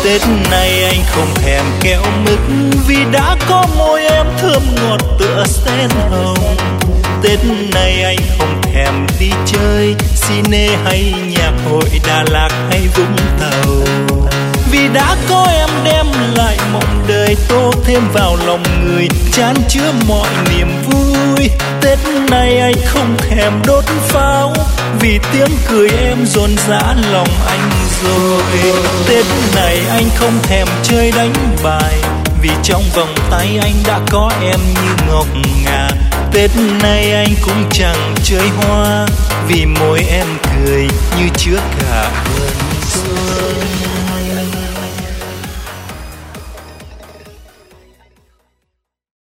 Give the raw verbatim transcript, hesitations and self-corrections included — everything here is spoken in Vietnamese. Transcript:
Tết này anh không thèm kẹo mứt vì đã có môi em thơm ngọt tựa sen hồng. Tết này anh không thèm đi chơi cine hay nhạc hội Đà Lạt hay Vũng Tàu, vì đã có em đem lại mộng đời, tô thêm vào lòng người chan chứa mọi niềm vui. Tết này anh không thèm đốt pháo vì tiếng cười em dồn dã lòng anh rồi. Tết này anh không thèm chơi đánh bài vì trong vòng tay anh đã có em như ngọc ngà. Tết này anh cũng chẳng chơi hoa vì môi em cười như chứa cả vườn xuân.